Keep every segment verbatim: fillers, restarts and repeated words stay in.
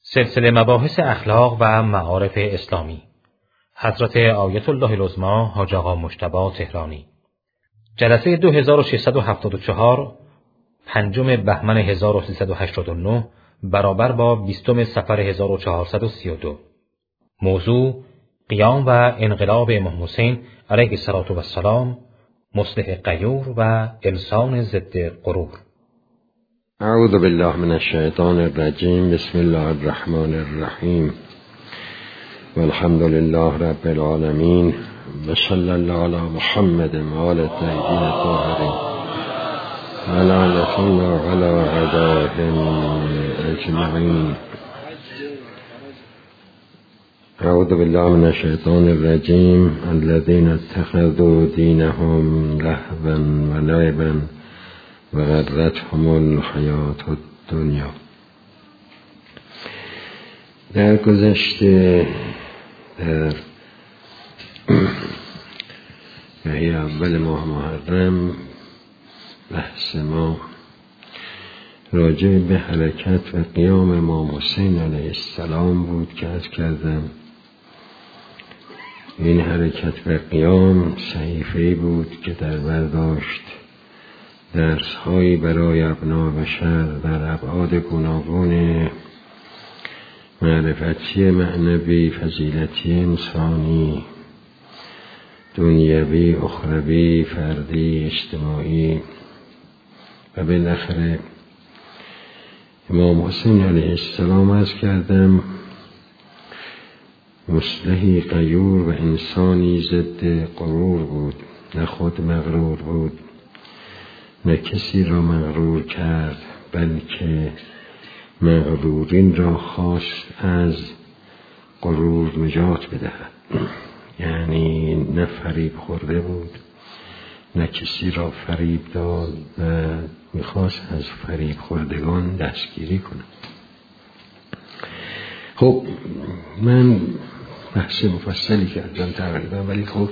سلسله مباحث اخلاق و معارف اسلامی حضرت آیت الله العظمی حاج آقا مجتبی تهرانی جلسه دو هزار و ششصد و هفتاد و چهار پنجم بهمن هزار و سیصد و هشتاد و نه برابر با بیستم صفر هزار و چهارصد و سی و دو. موضوع قیام و انقلاب امام حسین علیه السلام، مصلح غیور و انسان ضد غرور. اعوذ بالله من الشیطان الرجیم. بسم الله الرحمن الرحیم والحمد لله رب العالمین و صلی الله علی محمد و آل الطیبین الطاهرین و علی آلهم و علی اعدائهم اجمعین. اعوذ بالله من الشیطان الرجیم. الذین اتخذوا دینهم لهوا و لعبا و غرتهم الحیات الدنیا. در گذشته در ماهی اول ماه محرم بحث ما راجع به حرکت و قیام امام حسین علیه السلام بود که عرض کردم این حرکت و قیام صحیفه‌ای بود که در برداشت درس‌هایی برای ابناء بشر در ابعاد گوناگون معرفتی، معنوی، فضیلتی، انسانی، دنیوی، اخروی، فردی، اجتماعی و بالاخره امام حسین علیه السلام عرض کردم مصلحی غیور و انسانی ضد غرور بود، نه خود مغرور بود نه کسی را مغرور کرد، بلکه مغرورین را خواست از غرور نجات بدهد. یعنی نه فریب خورده بود نه کسی را فریب داد و میخواست از فریب خوردگان دستگیری کنه. خب من بحث مفصلی کردم تقریبا، ولی خب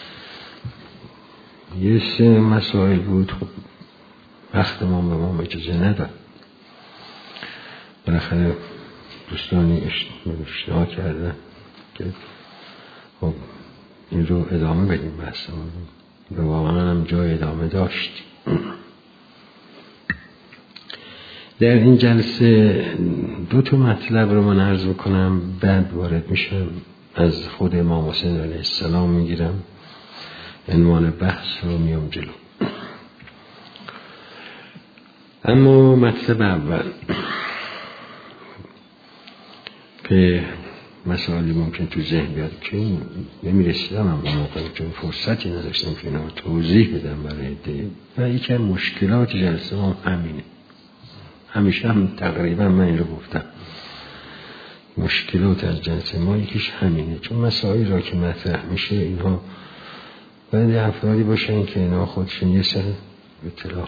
یه سه مسائل بود خب وقت ما به ما اجازه نداد. بالاخره دوستانی اشتها کردن که خب این رو ادامه بدیم بحث ما و واقعا هم جای ادامه داشت. در این جلسه دو تا مطلب رو من عرض بکنم، بعد وارد میشم از خود امام حسین علیه السلام میگیرم، عنوان بحث رو میام جلو. اما مطلب اول که مسائلی ممکن تو ذهن بیاد که نمیرسیدم هم با موقع چون فرصتی نداشتم که اینا توضیح بدم برای ده و یکی مشکلات جلسه هم همینه. همیشه هم تقریبا من این رو گفتم، مشکلات از جلسه ما یکیش همینه، چون مسائلی را که مطرح میشه اینها باید افرادی باشن که اینا خودشون یه سر اطلاع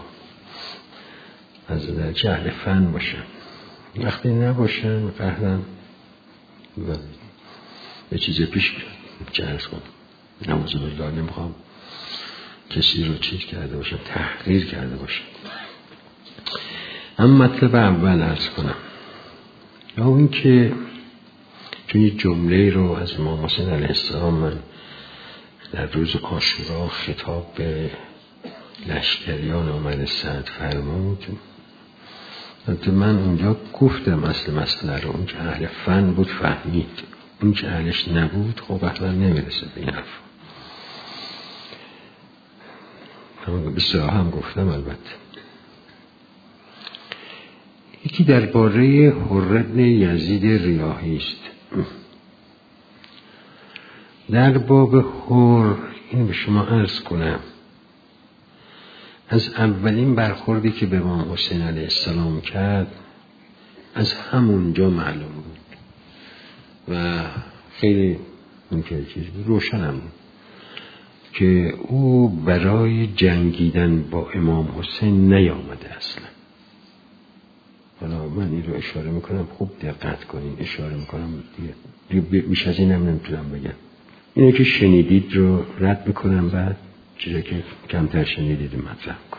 از در جهل فن باشن. وقتی نباشن قهرن و یه چیز پیش بیاد چه ارز کنم، نموزه بالله نمیخوام کسی رو چیز کرده باشن، تحقیر کرده باشن. اما مطلب اول ارز کنم یا اون که چون یه جمله رو از امام حسین علیه السلام من در روز عاشورا خطاب به لشکریان آمد سعد فرمود، من اونجا گفتم اصل مسئله رو، اون که اهل فن بود فهمید، اون که اهلش نبود خب اصلا نمیرسه به این حرف. بسیار هم گفتم. البته یکی درباره حر بن یزید ریاحی است. در باب حر این به شما عرض کنم از اولین برخوردی که به امام حسین علیه السلام کرد از همونجا معلوم بود و خیلی اینکه چیز روشنم بود که او برای جنگیدن با امام حسین نیامده اصلا. حالا من این رو اشاره میکنم، خوب دقت کنین، اشاره میکنم دیگه بیش از این هم نمیتونم بگم. اینه که شنیدید رو رد میکنم، بعد چیزی که کمتر شنیدید مطرح کنم.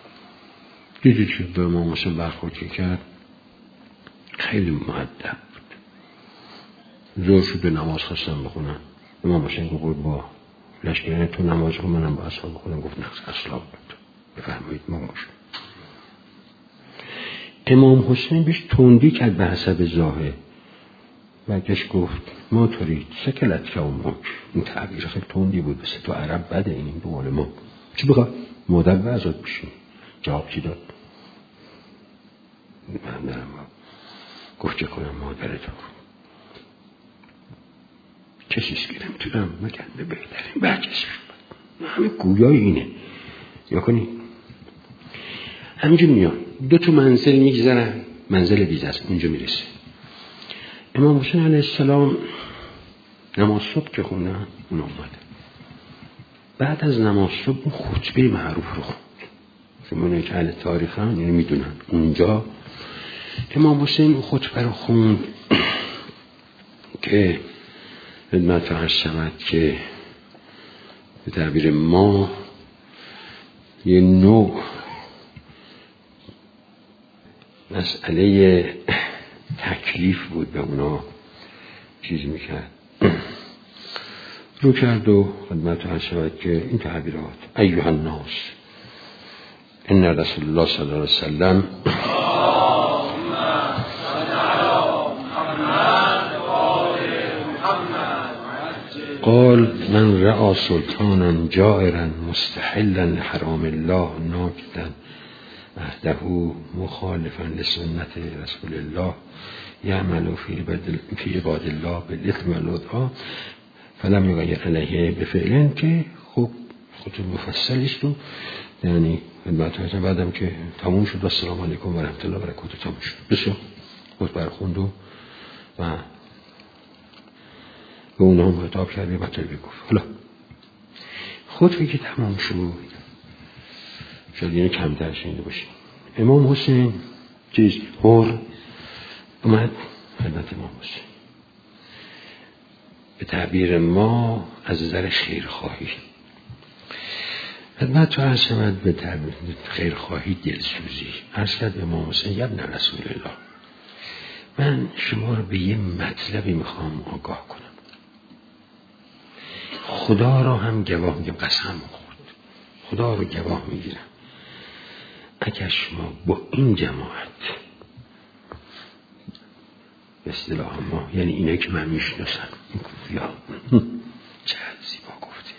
دیدید شد به امام حسین برخورد که کرد خیلی مؤدب بود، زور شد و نماز خواستم بخونم. امام حسین گفت با لشکریان تو نماز خون، منم با اصحاب بخونم. گفت نه اصلا بفرمایید ماموش. امام حسین بهش تندی کرد به حسب ظاهر. برگشت گفت ما ترید سکلت که امک. این تعبیر خیلی تندی بود، بسه تو عرب بده این به مال ما. چی بخواد؟ مادر به ازاد بشین. جواب چی داد؟ من دارم گفت چه کنم مادرتو کسیست که نمیتونم مگن به بهترین برکش همه گویای اینه. یا کنی همینجور میان دو تا منزل میگذرن، منزل بیز است، اونجا میرسه. امام حسین علیه السلام نماز صبح که خوندن اون آمده. بعد از نماز صبح اون خطبه معروف رو خوند. شما که اهل تاریخ هم یعنی میدونن اونجا امام حسین اون خطبه رو خوند که خدمت عرض شود که به تعبیر ما یه نوع مسئله تکلیف بود به اونا چیز میکرد رو کرد و خدمت عرض شود که این تعبیرات ایها الناس ان رسول الله صلی الله علیه وسلم قال من رأى سلطانا جائرا مستحلا لحرام الله ناکدا عهده مخالفا لسنت رسول الله یعمل فی عباد الله بالاثم والعدوان فلم یغیر علیه بفعل. که خوب خطوط مفصلیش رو یعنی خدمت بعدم که تموم شد و السلام علیکم و رحمت الله و برکاته تموم شد. بسیار خود برخوند و به اونها هم خطاب کرده و طبیعی گفت. حالا خطبه که تمام شد شاید یعنی کمتر شنیده باشیم. امام حسین چیز هر اومد خدمت امام حسین به تعبیر ما از نظر خیرخواهی خدمت تو عرض شود به تعبیر خیرخواهی دلسوزی عرض کرد امام حسین ابن رسول الله من شما رو به یه مطلبی میخوام آگاه کنم. خدا رو هم گواه میگم، قسم خود خدا رو گواه میگیرم اگر شما با این جماعت به اصطلاح ما یعنی اینه که من میشناسم این کوفیا چقدر زیبا گفتید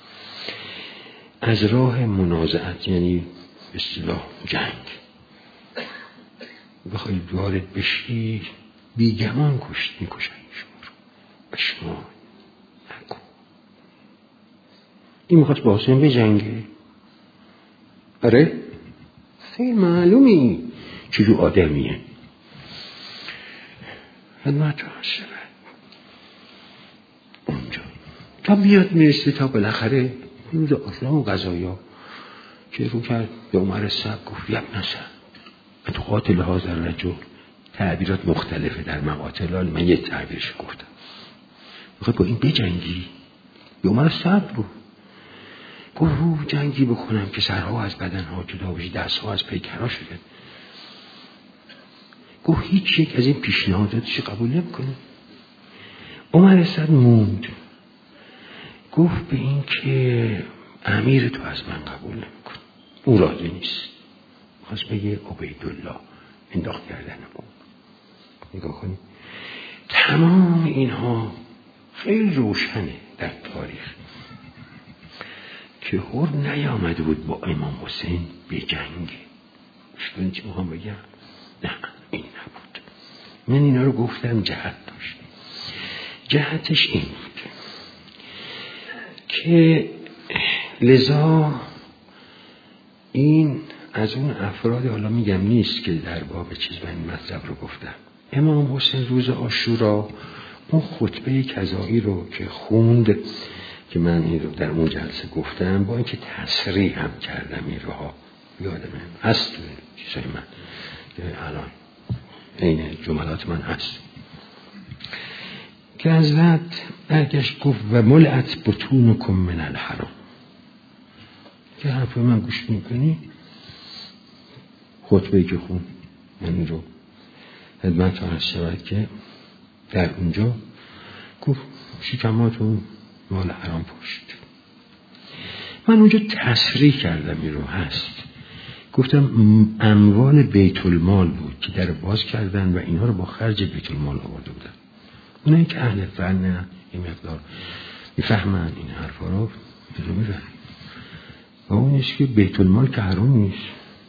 از راه منازعت یعنی به اصطلاح جنگ بخوایی وارد بشی بیگمان کشت میکشن شما رو و شما نکن. این میخواست با حسین بجنگه. آره خیلی معلومی چجور آدمیه. خدمت رو شد اونجا تا بیاد میرسه تا بالاخره روز آشنا و غذایا که رو کرد به عمر صاحب گفت یب نسن تو قاتل حاضر رجل. تعبیرات مختلفه در مقاتل، من یه تعبیرش گفتم میخواد با این بجنگی. به عمر صاحب رو گفت رو جنگی بکنم که سرها از بدنها جدا بشه، دستها از پیکرها شده. گفت هیچ یک از این پیشنهاداتش قبول نمیکنه. عمر صاحب موند گفت به این که امیر تو از من قبول نمیکنه، اون راضی نیست. خواست بگه عبیدالله انداخت کردن اون. نگاه کنید تمام اینها خیلی روشنه در تاریخ که هر نیامده بود با امام حسین به جنگ. شدون چی میخوام بگم؟ نه این نبود. من اینا رو گفتم جهت داشت. جهتش این بود که لذا این از اون افراد حالا میگم نیست که در باب چیز من این مطلب رو گفتم. امام حسین روز عاشورا اون خطبه کذایی رو که خوند که من این رو در اون جلسه گفتم با اینکه تصریح هم کردم این رو ها یادمه هست چیزای من الان این جملات من هست که حضرت برگشت گفت و ملعت بطونکم من الحرام. که حرف من گوش میکنی خطبه‌ای که خون من این رو خدمت عرض شود که در اونجا گفت شکماتون مال حرام پشت. من اونجا تصریح کردم این رو هست، گفتم اموال بیت المال بود که در باز کردن و اینها رو با خرج بیت المال آورده بودن. اونایی که اهل فن این مقدار میفهمن این حرفا رو اینو میفهمن. و اونیش که بیت المال که حرام نیست.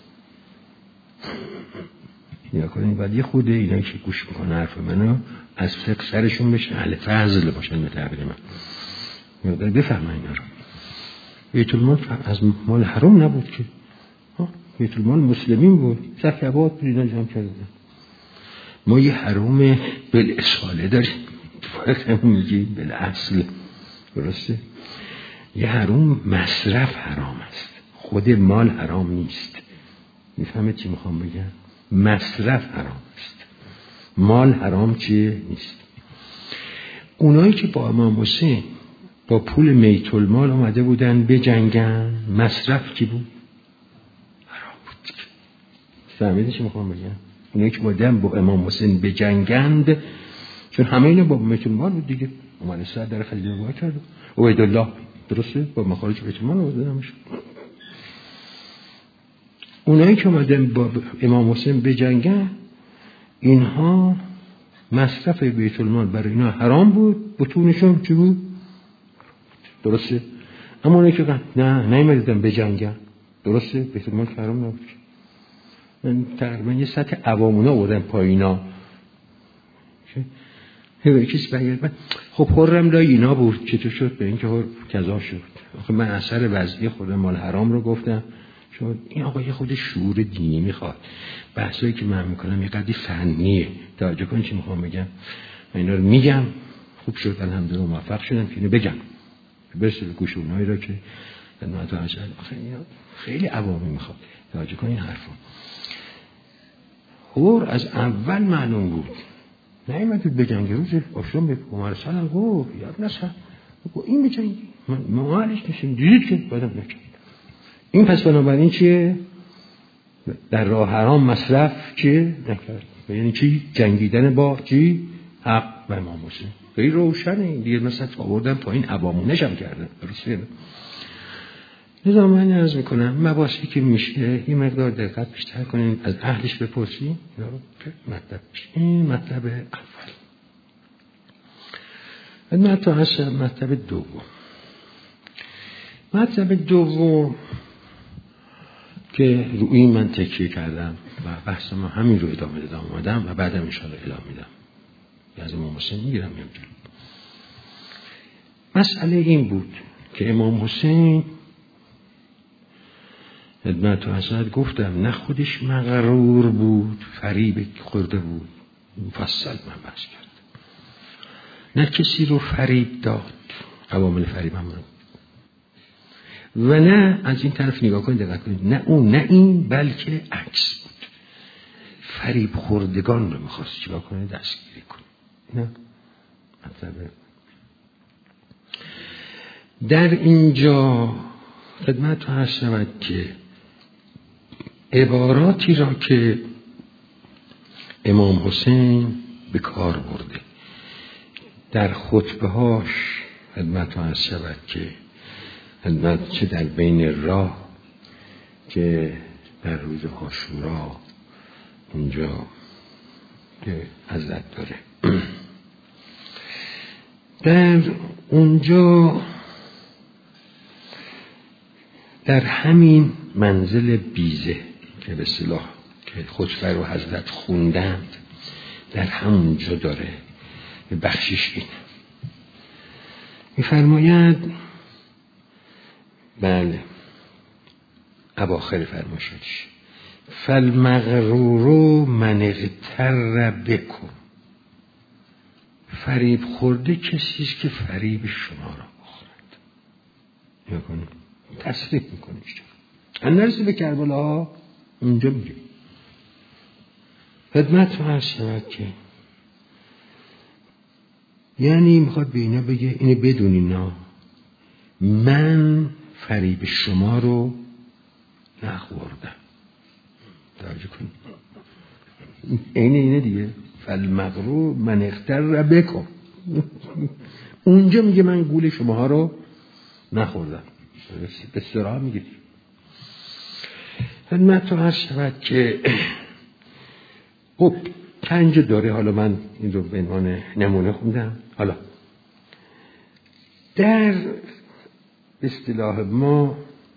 یا کنید بعد یه خود اینایی که گوش میکنه حرف منو از فقه سرشون بشن، اهل فضل باشن به تعبیر من، مقدار بفهمن اینا رو. بیت المال از مال حرام نبود که، بیت المال مسلمین بود، زکات بود، اینا جمع کردن. ما یه حرام بالاصاله داریم، فقط میگیم بالاصل، درسته؟ یه حرام مصرف حرام است، خود مال حرام نیست. میفهمید چی میخوام بگم؟ مصرف حرام است، مال حرام چیه؟ نیست. اونایی که با امام حسین با پول بیت المال اومده بودن به جنگن، مصرف کی بود؟ حرام بود. فهمیدی چی میخوام بگم؟ اونایی که بودن با امام حسین به جنگند، چون همه اینا با بیت المال بود دیگه. عمر سعد در خلیفه نگاه کرد، عبیدالله درسته با مخارج بیت المال آورده نمیشه. اونایی که اومدن با امام حسین به جنگن، اینها مصرف بیت المال برای اینا حرام بود، بطونشون چی بود؟ درسته؟ اما اونایی که نه نمیدیدن به جنگن، درسته؟ بیت المال حرام نبود. من تقریبا یه سطح عوامونا آوردن پایینا. هر کسی بگید خب حرم لای اینا بود، چطور شد به اینکه حر کذا شد؟ آخه من اثر وضعی خودم مال حرام رو گفتم، چون این آقا یه خود شعور دینی میخواد. بحثایی که من میکنم یه قدری فنیه، توجه کن چی میخوام بگم. من اینا رو میگم، خوب شد الحمدلله موفق شدم که اینو بگم، برسه به گوش اونایی را که خدمت عرض. آخه اینا خیلی عوامی میخواد، توجه کن این حرفا. حر از اول معلوم بود، نایمدید بجنگ. روز آشام به عمر سلام گفت یاد نسا گفت این بجنگی، من معالش نشیم دیدید که بعدم نکرد. این پس بنابراین چیه؟ در راه حرام مصرف چیه؟ نکرد. یعنی چی؟ جنگیدن با چی؟ حق و امام حسین. غیر روشنه دیگه. مثلا آوردن پایین عوامونش هم کردن، درسته؟ لذا من عرض میکنم مباحثی که میشه این مقدار دقت بیشتر کنین، از اهلش بپرسین. مطلب این مطلب اول. مطلب هست مطلب دوم. مطلب دوم که روی این من تکیه کردم و بحث ما همین رو ادامه دادم اومدم و بعدم انشاءالله اعلام میدم. از امام حسین میگیرم میام جلو. مسئله این بود که امام حسین خدمت حضرت گفتم نه خودش مغرور بود، فریب خورده بود، مفصل من بحث کرد. نه کسی رو فریب داد، عوامل فریب هم رو. و نه از این طرف نگاه کنید دقت کنید، نه اون نه این، بلکه عکس بود. فریب خوردگان رو میخواست چیکار کنه؟ دستگیری کنه. نه مطلب در اینجا خدمت هست شود که عباراتی را که امام حسین به کار برده در خطبه هاش خدمت هست شود که خدمت چه در بین راه که در روز عاشورا اونجا که حضرت داره در اونجا در همین منزل بیزه که به اصطلاح که خطبه رو حضرت خوندند در همونجا داره بخشش این میفرماید. بله اواخر فرمایشش فالمغرور من اغتر بکم، فریب خورده کسیست که فریب شما را بخورد. یا کنید تصریح میکنه نرسه به کربلا اونجا میگه خدمت رو هست شود که یعنی میخواد به اینا بگه اینه بدونین نه من فریب شما رو نخوردم. توجه کنید اینه اینه دیگه فالمغرور من اغتر بکم. اونجا میگه من گول شماها رو نخوردم. به صراحت میگه. خدمت رو عرض شود که خب پنج داره، حالا من این رو به عنوان نمونه خوندم. حالا در اصطلاح ما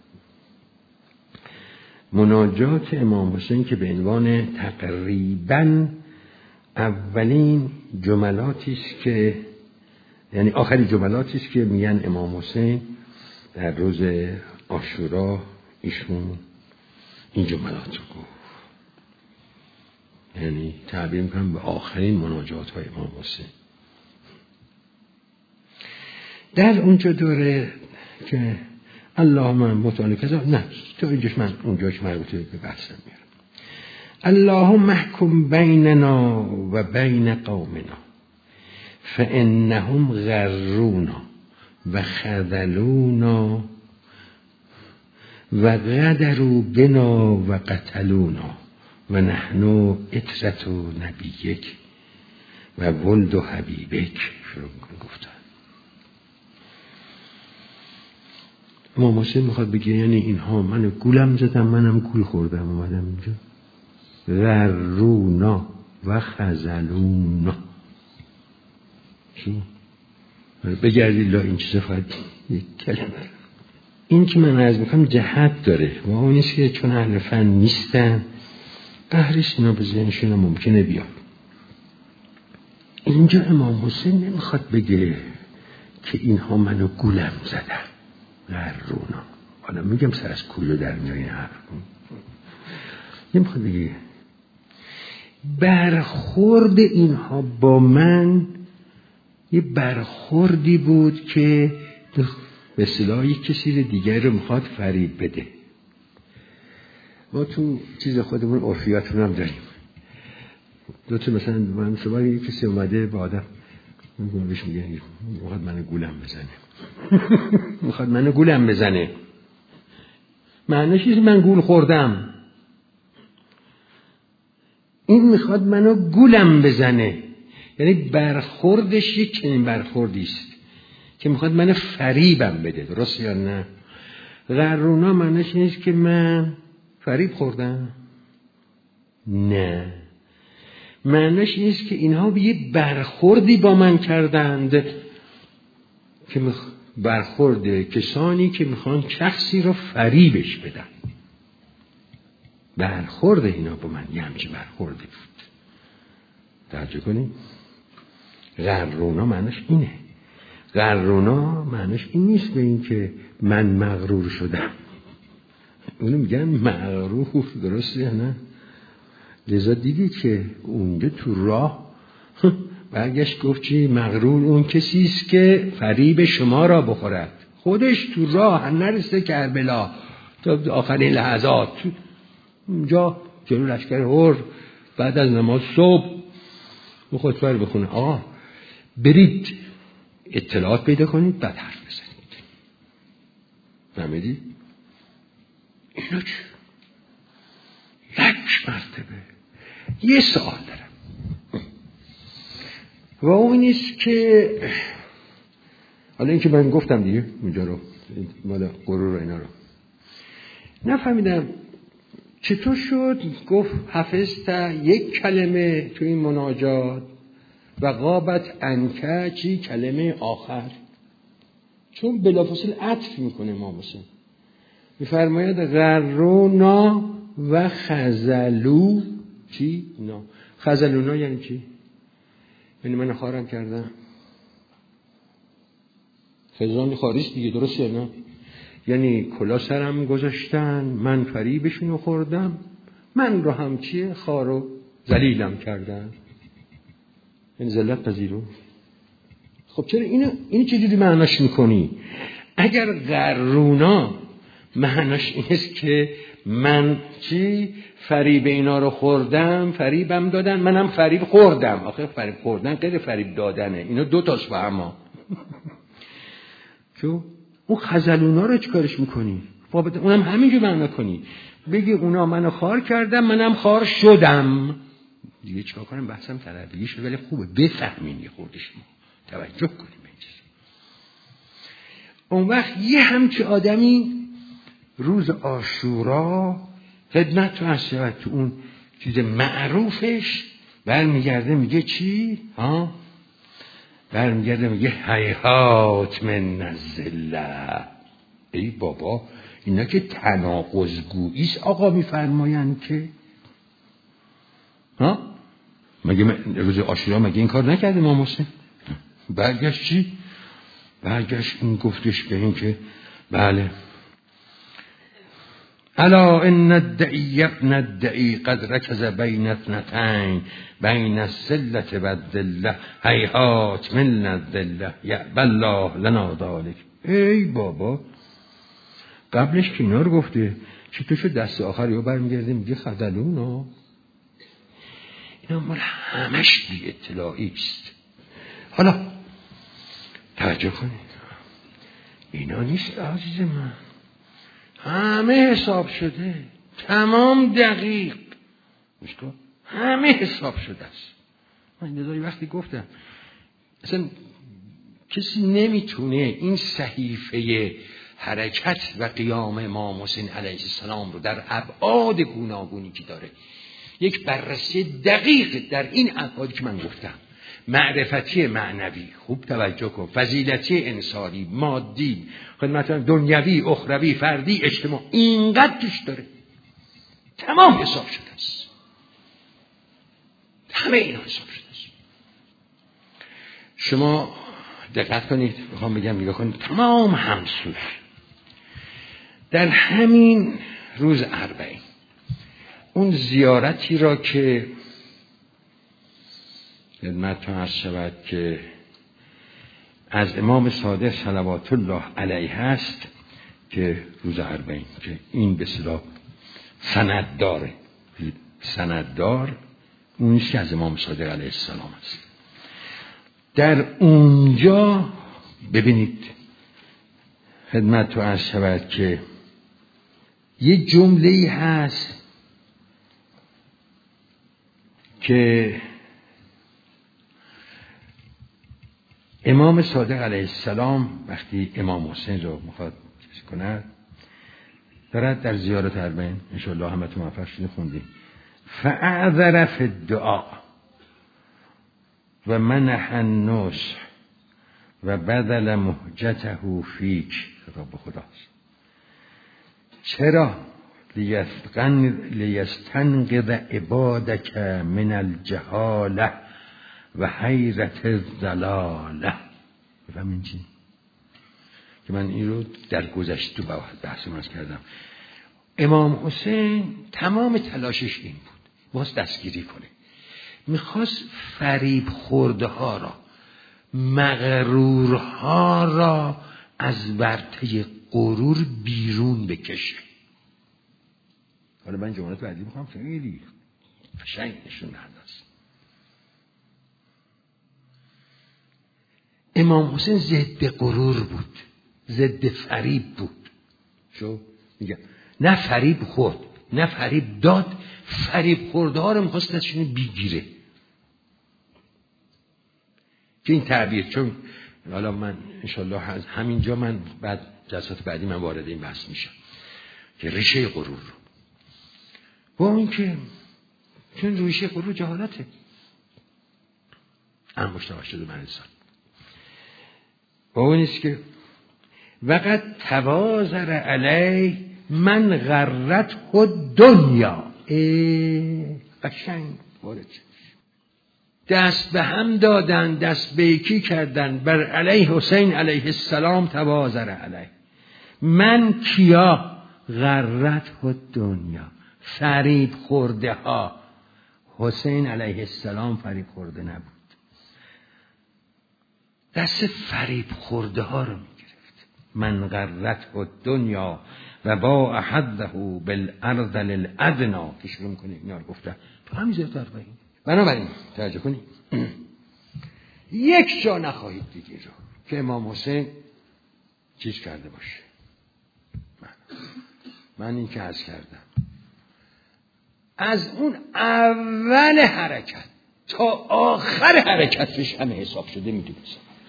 مناجات امام حسین که به عنوان تقریباً اولین جملاتی است که یعنی آخرین جملاتی است که میگن امام حسین در روز عاشورا ایشون این جملات رو گفت، یعنی تعبیر میکنم به آخرین مناجات های امام حسین. در اونجا دوره که اللهم متعالی کذا، نه تو اینجاش من اونجاش مربوطه به بحثم میارم. اللهم احکم بیننا و بین قومنا فانهم غرونا و خذلونا و غدروا بنا و قتلونا و نحن عترة نبیک و ولد حبیبک. شروع میکنه گفتن. امام حسین میخواد بگه یعنی اینها منو گولم زدن، منم گول خوردم اومدم اینجا. غرونا و خذلونا. چی؟ بگردید لا این چیزا فقط یک کلمه. این که من عرض میکنم جهت داره و اون نیست که چون اهل فن نیستن قهرش اینا به ذهنشون ممکنه بیاد. اینجا امام حسین نمیخواد بگه که اینها منو گولم زدن غرونا. حالا میگم سر از کولو در میاری حرف نمیخواد بگه برخورد اینها با من یه برخوردی بود که به اصطلاح یک کسی دیگر رو میخواد فریب بده. ما تو چیز خودمون عرفیاتون هم داریم. دو تا مثلا من صبح یک کسی اومده با آدم میگم بهش میگه میخواد منو گولم بزنه. میخواد منو گولم بزنه. معنیش اینه من گول خوردم. این میخواد منو گولم بزنه. یعنی برخوردش یک چنین برخوردی است که میخواد منو فریبم بده. درست یا نه؟ غرونا معنیش نیست که من فریب خوردم. نه، معنیش نیست که اینها به یه برخوردی با من کردند که مخ... برخورد کسانی که میخوان شخصی رو فریبش بدن. برخورد اینا با من یه همچین برخوردی بود. توجه کنید. غرونا معنیش اینه. غرونا معنیش این نیست به این که من مغرور شدم. اونو میگن مغرور. درسته یا نه؟ لذا دیدید که اونجا تو راه برگشت گفت چی؟ مغرور اون کسی است که فریب شما را بخورد. خودش تو راه نرسته کربلا تا آخرین لحظات اونجا جلو لشکر هور بعد از نماز صبح و خطبه رو بخونه. آقا برید اطلاعات پیدا کنید بعد حرف بزنید. فهمیدی؟ اینا چی؟ یک مرتبه یه سوال دارم و اون نیست که حالا این که من گفتم دیگه اونجا رو مالا غرور و اینا رو نفهمیدم چطور شد گفت حفظت یک کلمه تو این مناجات و غابت انکه چی کلمه آخر، چون بلافاصله عطف میکنه امام حسین میفرماید غرونا و خذلو چی؟ نه خذلونا یعنی چی؟ یعنی من خارم کردم. خزان خاریست دیگه. درست یا نه؟ یعنی کلا سرم گذاشتن، من فریبشونو خوردم، من رو هم چیه خار و ذلیلم کردن. این ذلت پذیرو. خب چرا اینو اینو چجوری معناش میکنی؟ اگر غرونا معناش اینست که من چی فریب اینا رو خوردم، فریبم دادن، منم فریب خوردم. آخه فریب خوردن غیر فریب دادنه. اینا دو تاش با هم. چون اون خذلونا رو چیکارش میکنی؟ بابت اونم همینجور معنا کنی. بگی اونا منو خار کردم، منم خار شدم. دیگه چیکار کنم؟ بحثم طلبیگی شد ولی خوبه بفهمین یه خورده شما. توجه کنیم به این چیز. اون وقت یه همچه آدمی روز عاشورا خدمت تو هست شود تو اون چیز معروفش برمیگرده میگه چی؟ ها؟ برمیگرده میگه هیهات من الذله. ای بابا اینا که تناقض‌گوییست آقا میفرمایند که ها؟ مگه روز عاشورا مگه این کار نکرده امام حسین؟ برگشت چی؟ برگشت این گفتش به این که بله الا ان الدعی ابن الدعی قد رکز بین اثنتین بین السلة و الذلة هیهات من الذلة یأبی الله لنا ذلک. ای بابا قبلش که اینا رو گفته چطور شد دست آخر یا برمیگرده میگه خذلونا؟ اینا مال همش بی اطلاعی است. حالا توجه کنید اینا نیست عزیز من، همه حساب شده، تمام دقیق مشکل همه حساب شده است. من نظری وقتی گفتم اصلا کسی نمیتونه این صحیفه حرکت و قیام امام حسین علیه السلام رو در ابعاد گوناگونی که داره یک بررسی دقیق در این ابعادی که من گفتم، معرفتی معنوی، خوب توجه کن، فضیلتی انسانی، مادی، خدمت دنیوی، اخروی، فردی، اجتماع، اینقدر توش داره، تمام حساب شده است، همه اینا حساب شده است. شما دقت کنید، میخوام بگم نگاه کنید، تمام همسوش در همین روز اربعین اون زیارتی را که خدمتتون عرض شود که از امام صادق صلوات الله علیه هست که روز اربعین که این به اصطلاح سند داره، سند دار اونیست که از امام صادق علیه السلام است. در اونجا ببینید خدمتتون عرض شود که یه جمله‌ای هست که امام صادق علیه السلام وقتی امام حسین رو میخواد چیز کند دارد در زیارت اربعین، انشاءالله همه تو موفق شدید خوندیم، فاعذر فی الدعاء و منح النصح و بذل مهجته فیک. خطاب به خداست. چرا؟ لیستنقذ عبادک من الجهاله و حیرت الضلاله. بفهمین چی؟ که من این رو در گذشته تو بحث مرز کردم. امام حسین تمام تلاشش این بود باز دستگیری کنه، میخواست فریب خورده ها را، مغرورها را از ورطه غرور بیرون بکشه. حالا من جملات بعدی میخوام خیلی قشنگ نشون بدم. امام حسین ضد غرور بود، ضد فریب بود. شو میگم نه فریب خورد نه فریب داد، فریب خورده ها رو میخواست ازشون بگیره. که این تعبیر، چون حالا من انشالله از همینجا من بعد جلسات بعدی من وارد این بحث میشم که ریشه غرور رو با اون که چون ریشه غرور جهالته هم مشتبه شده من انسان با اون است که وقت توازر علی من غرت خود دنیا. قشنگ وارد شد، دست به هم دادن، دست به یکی کردن بر علیه حسین علیه السلام. توازر علیه من کیا؟ غرت خود دنیا، فریب خورده ها. حسین علیه السلام فریب خورده نبود، دست فریب خورده ها رو میگرفت. من غرت خود دنیا و با احده بالارض للادنا که شروع میکنه اینا رو گفته تو همین زیادت اربعین. بنابراین توجه کنید یک جا نخواهید دیگه رو که امام حسین چیز کرده باشه. من, من این که عرض کردم از اون اول حرکت تا آخر حرکتش همه حساب شده میدونستم.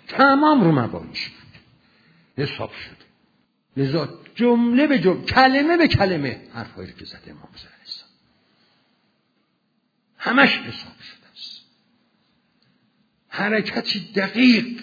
تمام رو مبانیش بود، حساب شد. لذا جمله به جمله، کلمه به کلمه حرفایی که زده امام حسین علیه السلام همش حساب شده است. حرکتی دقیق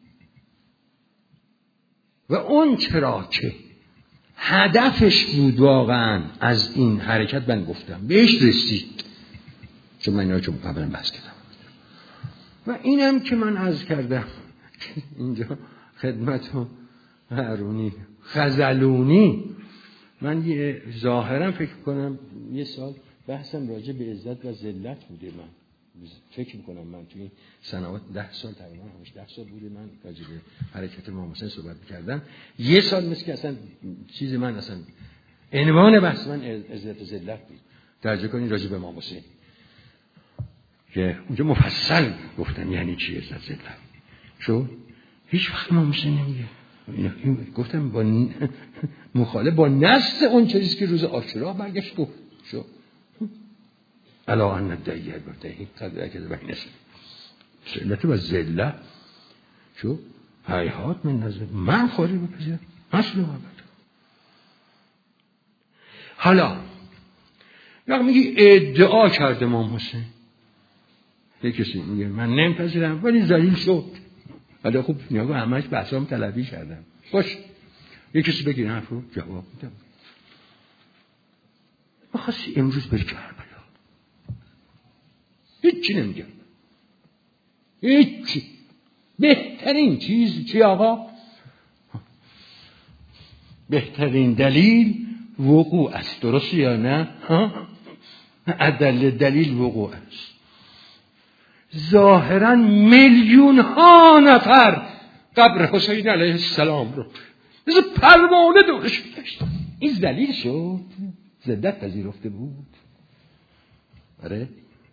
و اون چرا که هدفش بود واقعا از این حرکت، من گفتم بهش رسید، چون من اینا چون قبلا بحث کردم و اینم که من عرض کردم اینجا خدمت هارونی خزلونی، من یه ظاهرا فکر کنم یه سال بحثم راجع به عزت و ذلت بوده. من فکر میکنم من توی این سنوات ده سال تقریبا همش ده سال بوده من راجع به حرکت امام حسین صحبت می‌کردم. یه سال مثل که اصلا چیز من اصلا عنوان بحث من عزت و ذلت بود. توجه کنید راجع به امام حسین که اونجا مفصل گفتم یعنی چی عزت ذلت. شو هیچ وقت امام حسین نمیگه، گفتم با مخالف با نص اون چیزی که روز عاشورا برگشت گفت. شو الا ان الدعیه بردهی قدر که بین است ذلت و ذلت شو هیهات من نظر من خواهی بپذیر اصل و ابد. حالا یا میگی ادعا کرده امام حسین، یک کسی میگه من نمیپذیرم ولی ذلیل شد. حالا خوب نگاه همش بحثام طلبی کردم، باش یک کسی بگیر حرف رو جواب میدم. بخواستی امروز بری کربلا هیچی نمیگم، هیچی. بهترین چیز چی آقا؟ بهترین دلیل وقوع است، درست یا نه؟ عدل دلیل وقوع است. ظاهرا میلیون ها نفر قبر حسین علیه السلام رو مثل پروانه دورش می‌گشت. این ذلیل شد، ذلت پذیرفته بود. آره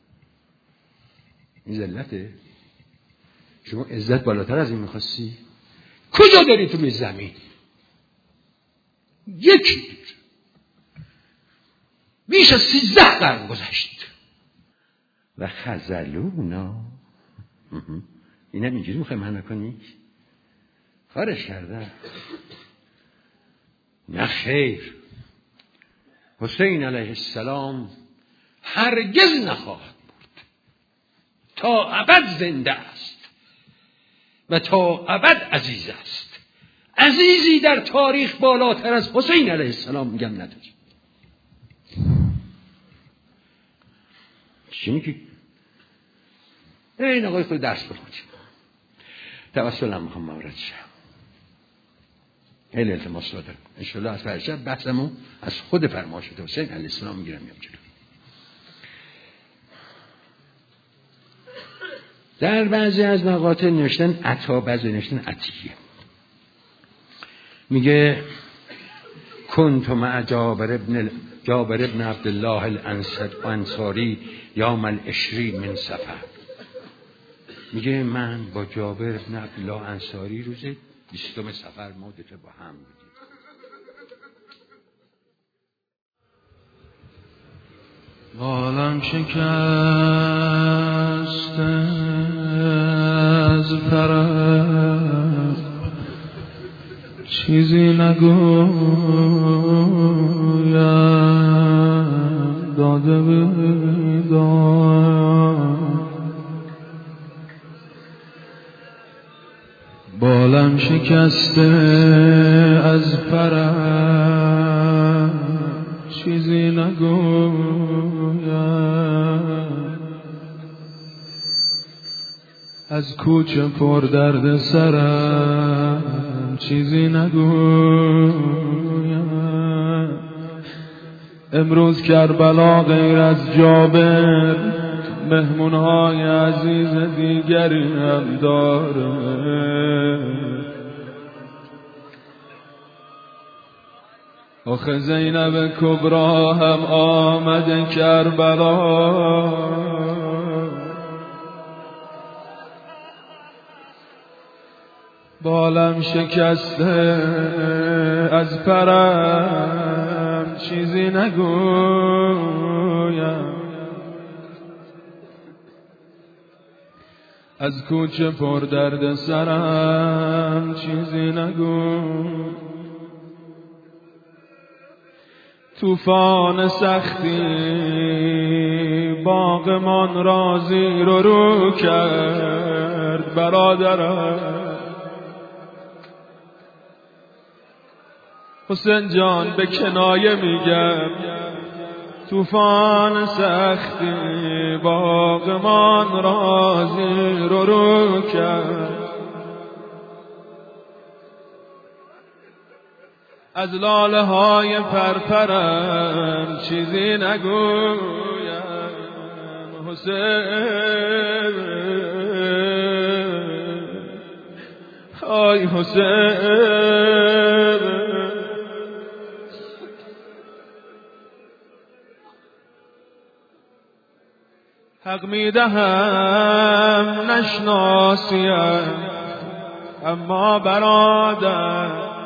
این ذلته. شما عزت بالاتر از این می‌خواستی؟ کجا داری تو به زمین؟ یکی بیش از سیزده قرن گذشت و خزلونا اینم اینجوری میخوای معنی کنی؟ خارش کرده. نه خیر، حسین علیه السلام هرگز نخواهد بود، تا ابد زنده است و تا ابد عزیز است. عزیزی در تاریخ بالاتر از حسین علیه السلام میگم نداری. چی میگی؟ این آقای خود درس بخونیم. توسل هم میخوام مورد شم. خیلی التماس دارم. انشالله از فرشت بحثمون از خود فرمایشات حسین علیه السلام میگیرم میام جلو. در بعضی از مقاطع نوشتن عطا، بعضی نوشتن عطیه. میگه کنت مع جابر ابن جابر ابن عبدالله الانصاری یوم العشرین من صفر. میگه من با جابر ابن عبدالله انصاری روز بیستم صفر ما دوتا با هم بودیم. عالم شکست از فرح چیزی نگویم داده بیدار. بالم شکسته از فرح چیزی نگویم از کوچه پر درد سرم چیزی نگویم. امروز کربلا غیر از جابر مهمونهای عزیز دیگری هم داره. آخه زینب کبرا هم آمده کربلا. بالم شکسته از پرم چیزی نگویم از کوچه پر درد سرم چیزی نگو، طوفان سختی باغمان را زیر و رو کرد برادرم. حسین جان به کنایه میگم، طوفان سختی باغمان را زیر و رو کرد. از لاله های پرپرم چیزی نگویم حسین، آی حسین. حق میدهم نشناسیم، اما برادر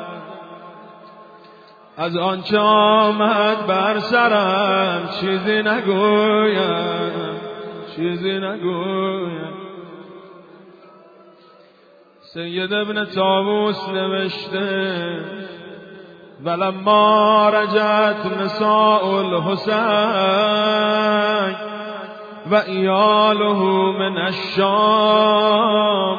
از آنچه آمد بر سرم چیزی نگویم، چیزی نگویم. سید ابن طاووس نوشته ولما رجعت نساء الحسین و ایاله من الشام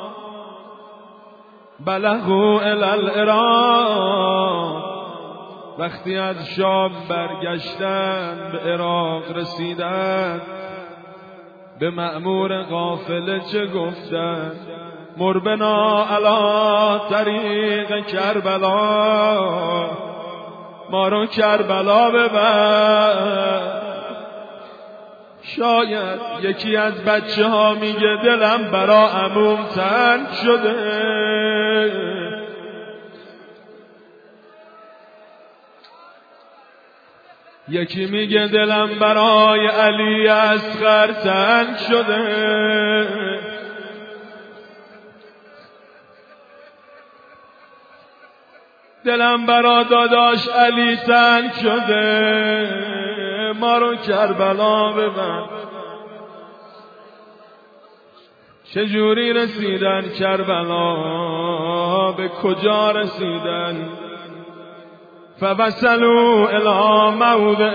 بلغوا الی العراق. وقتی از شام برگشتن به عراق رسیدن، به مأمور قافله چه گفتن؟ مربنا علی طریق کربلا، ما رو کربلا ببر. شاید یکی از بچه ها میگه دلم برا عموم تنگ شده، یکی میگه دلم برای علی اصغر تنگ شده. دلم برا داداش علی تنگ شده، ما رو کربلا ببر. چجوری رسیدن کربلا؟ به کجا رسیدن؟ فوصلوا الی موضع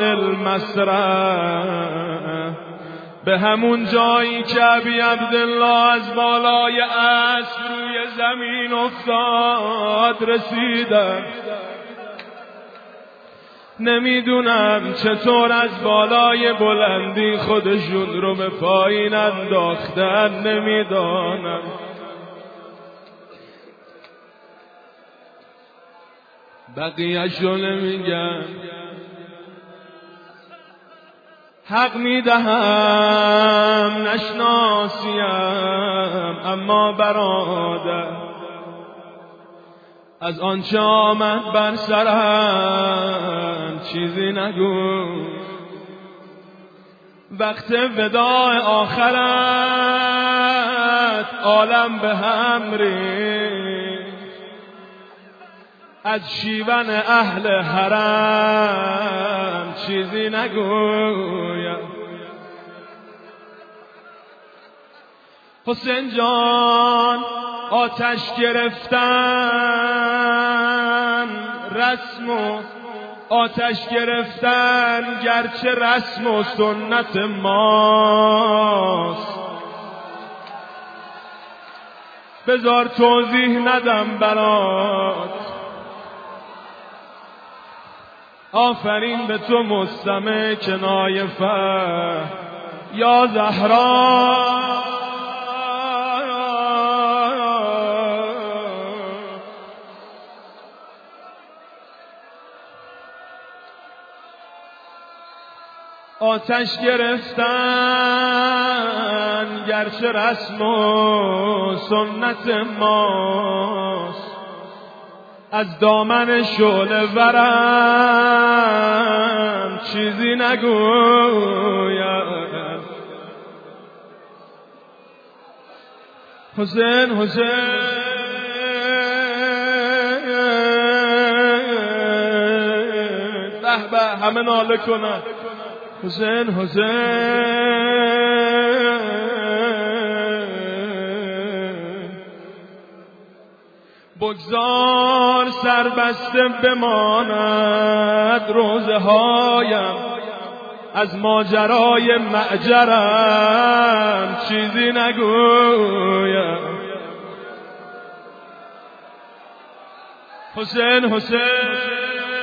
المسرع، به همون جایی که ابی عبدالله از بالای اسب روی زمین افتاد رسیدن. نمیدونم چطور از بالای بلندی خودشون رو به پایین انداختن، نمیدانم. بقیه‌ش رو نمیگم. حق میدهم نشناسیم، اما برادر از آنچه آمد بر سرم چیزی نگو. وقت وداع آخرت عالم به هم ریخت، از شیون اهل حرم چیزی نگویم. حسین جان آتش گرفتن رسم و آتش گرفتن گرچه رسم و سنت ماست، بذار توضیح ندم برات. آفرین به تو مستمع کنایه فر یا زهرا. آتش گرفتن گرچه رسم و سنت ماست، از دامن شعله ورم چیزی نگویم. حسین حسین به به همه ناله کنن. حسین حسین بگذار سربسته بماند روزه هایم، از ماجرای معجرم چیزی نگویم. حسین حسین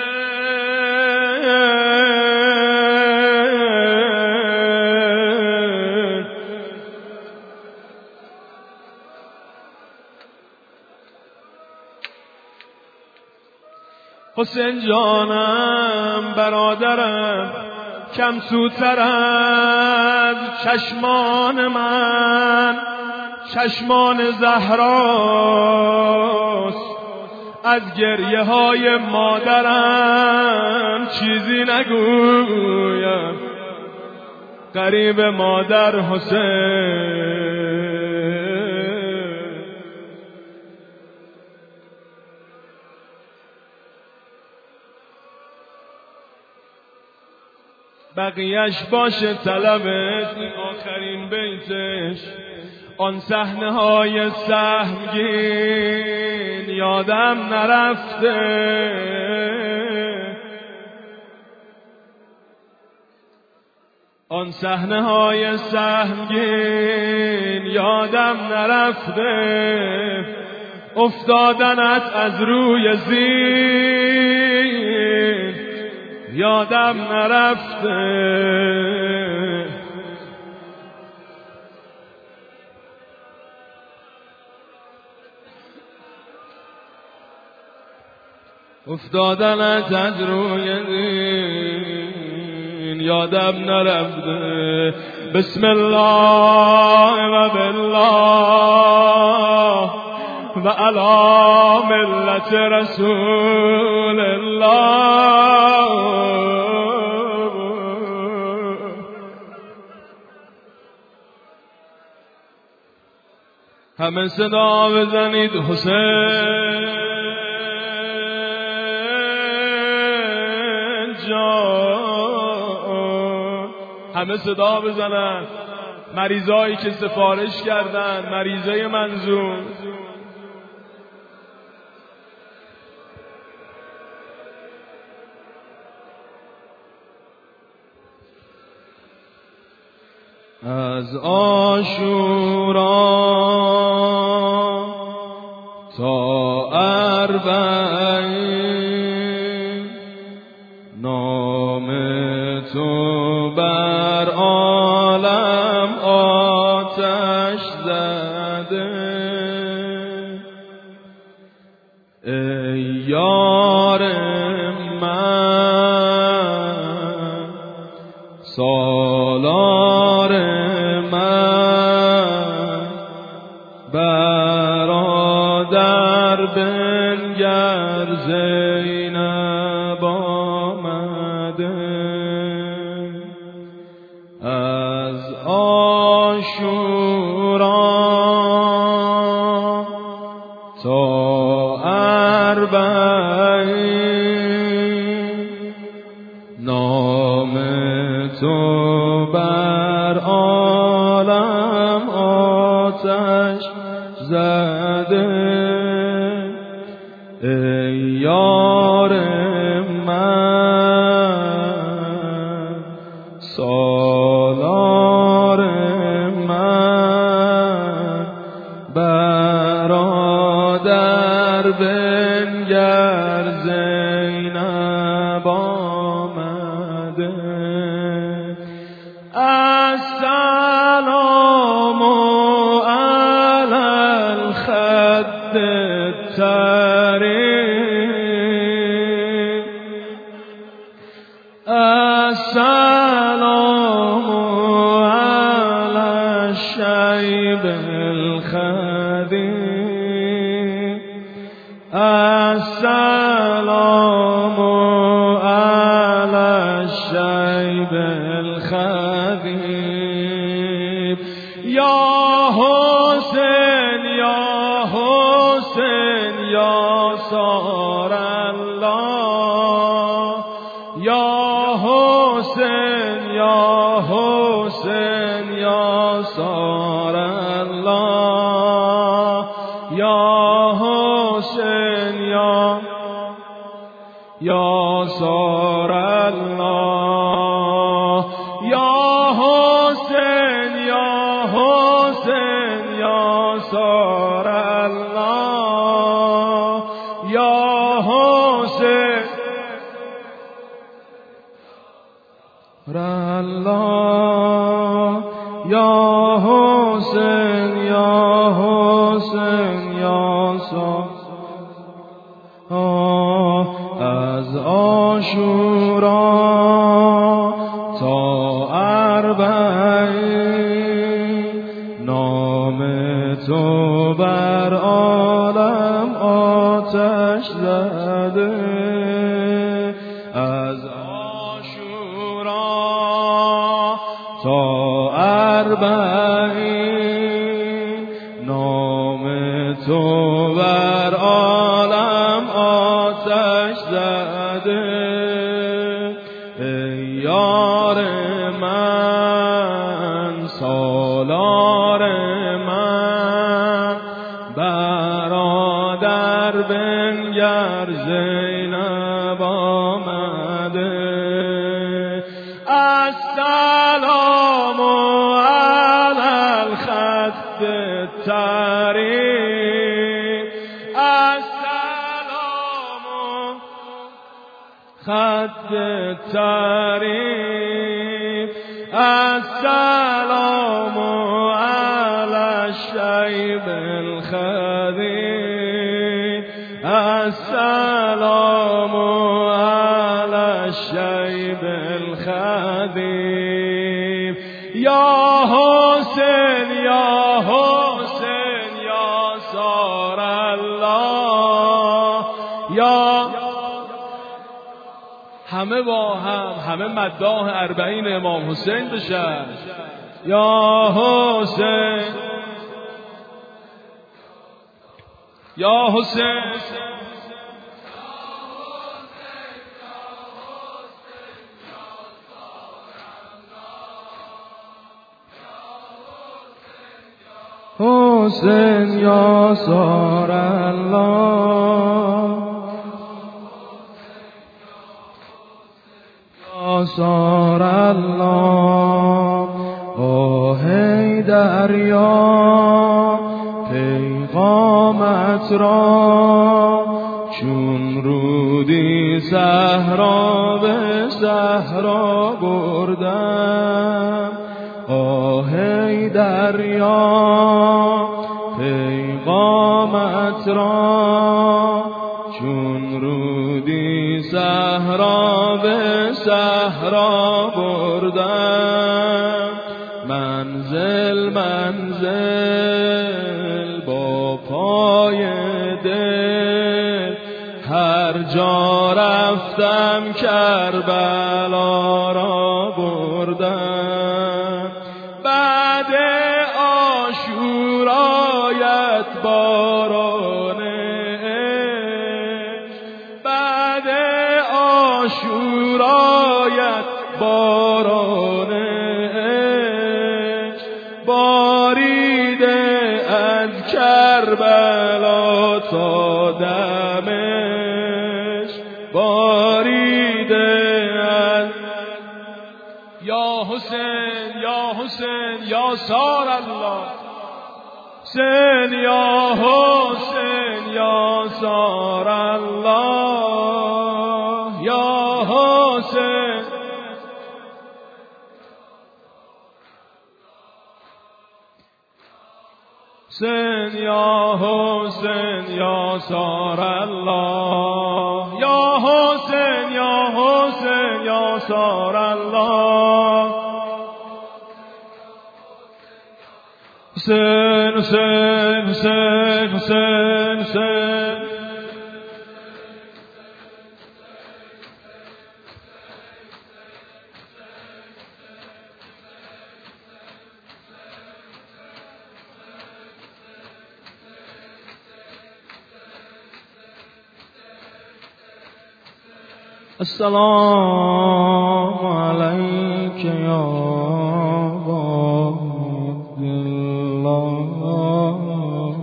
حسین جانم برادرم، کم سوتر از چشمان من چشمان زهراست، از گریه های مادرم چیزی نگویم. غریب مادر حسین، بقیهش باشه طلبت. این آخرین بیتش، آن صحنه های سهمگین یادم نرفته، آن صحنه های سهمگین یادم نرفته، افتادنت از روی زین یادم نرفته. افتادنت از روی زین یادم نرفته. بسم الله و بالله و علی ملت رسول الله. همه صدا بزنید حسین جان، همه صدا بزنن. مریضایی که سفارش کردن، مریضای منظور، از عاشورا تا اربعین نام تو بر عالم آتش زده. ای یار من، سالار من، برادر بنگر زینب آمده. از عاشورا تا اربعین نام تو بر عالم آتش زده. ای یار من، سالار من، برادر بنگر زینب آمده. السلام علی الخد الطريق، السلام على الشيب الخديم، السلام على الشيب الخديم. يا حسين يا حسين يا صار الله، يا حسين يا حسين يا صار الله، يا حسين سار الله یا حسین الله یا حسین یا حسین یا سار از عاشورا تا اربعین نام تو بر عالم آتش زده از عاشورا تا اربعین نام تو بر عالم آتش زده ای یار من سالار من برادر بنگر زینب آمده السلام علی الخط الطریق السلام خط الطریق السلام علی الشیب الخدیر السلام علی الشیب الخدیر یا حسین یا حسین یا سار الله یا همه با هم همه مداح اربعین امام حسین بشن یا حسین یا حسین حسین یا سار الله یا سار الله آه ای دریا پیغامت را چون رودی صحرا به صحرا بردم آه ای دریا پیغامت را چون رودی صحرا به صحرا بردم منزل منزل با پای دل هر جا رفتم کربلا را بردم بعد عاشورایت بارانه بعد عاشورایت بارانه باریده از کربلا تا دمشق باریده از یا حسین یا حسین یا سار الله حسین یا حسین یا سار الله یا حسین حسین یا حسین یا سار الله یا حسین یا حسین یا سار الله حسین حسین حسین حسین حسین السلام علیک یا عبدالله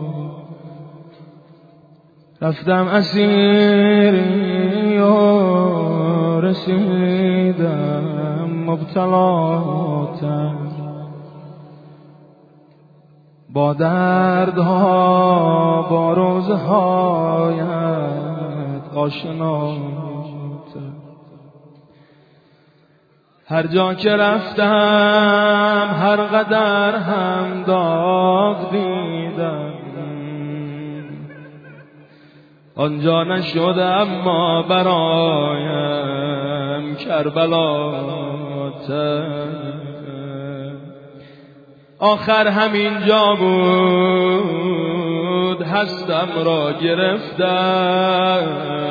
رفتم اسیری و رسیدم مبتلاتم با دردها با روزهایت آشنات. هر جا که رفتم هر قدر هم داغ دیدم، آنجا نشد اما برایم کربلات. آخر همین جا بود هستم را گرفتم،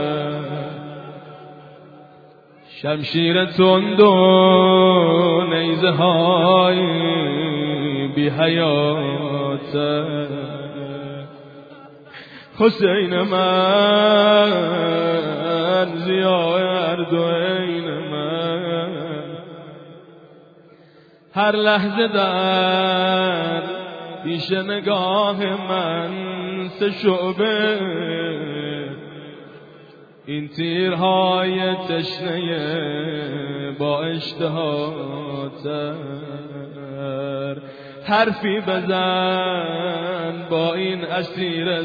شمشیر تند و نیزه های بی حیات. حسین من ضیای اردوین من، هر لحظه در پیش نگاه من سه شعبه این تیرهای تشنه با اشتهاتر. حرفی بزن با این اسیر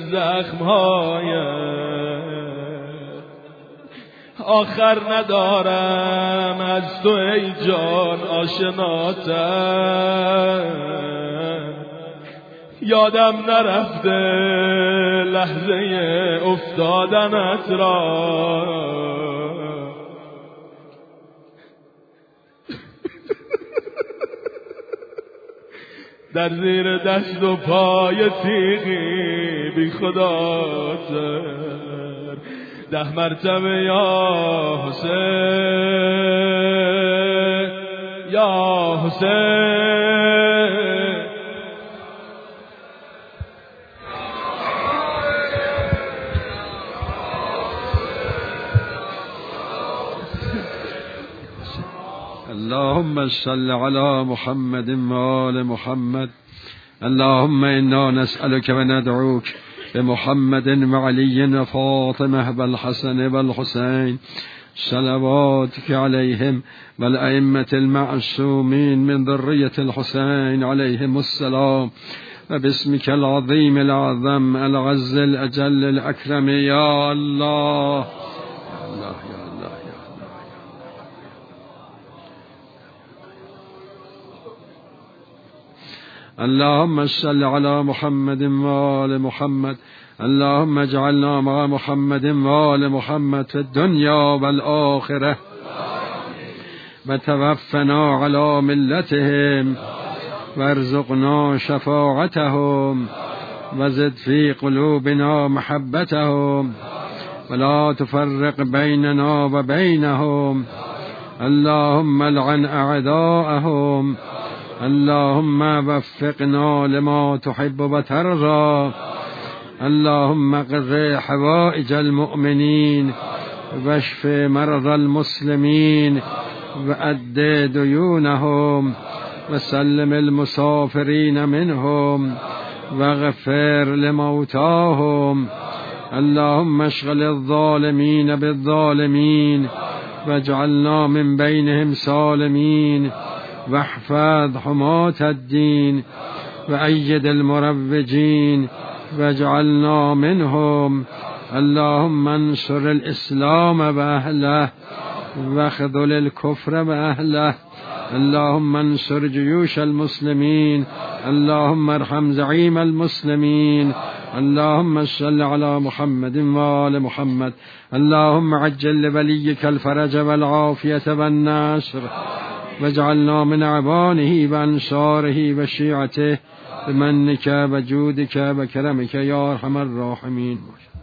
زخمهایت، آخر ندارم از تو ای جان آشناتر. یادم نرفته لحظه افتادنت را، در زیر دست و پای تیغی بی خداتر. ده مرتبه یا حسین یا حسین، اللهم صل على محمد وآل محمد. اللهم إنا نسألك وندعوك بمحمد وعلي وفاطمة والحسن والحسين صلواتك عليهم والأئمة المعصومين من ذرية الحسين عليهم السلام، وباسمك العظيم الأعظم العز الأجل الأكرم يا الله. اللهم صل على محمد وآل محمد. اللهم اجعلنا مع محمد وآل محمد في الدنيا والآخرة، وتوفنا على ملتهم وارزقنا شفاعتهم، وزد في قلوبنا محبتهم، ولا تفرق بيننا وبينهم. اللهم لعن أعداءهم، اللهم وفقنا لما تحب وترضى. اللهم اقض حوائج المؤمنين، واشف مرضى المسلمين، وأد ديونهم، وسلم المسافرين منهم، واغفر لموتاهم. اللهم اشغل الظالمين بالظالمين، واجعلنا من بينهم سالمين، واحفظ حماة الدين، وأيد المروجين، واجعلنا منهم. اللهم انصر الإسلام وأهله، واخذل الكفر وأهله. اللهم انصر جيوش المسلمين، اللهم ارحم زعيم المسلمين. اللهم صل على محمد وآل محمد. اللهم عجل لوليك الفرج والعافية والنصر، واجعلنا من أعوانه وأنصاره وشيعته بمنك وجودك وكرمك يا أرحم الراحمين.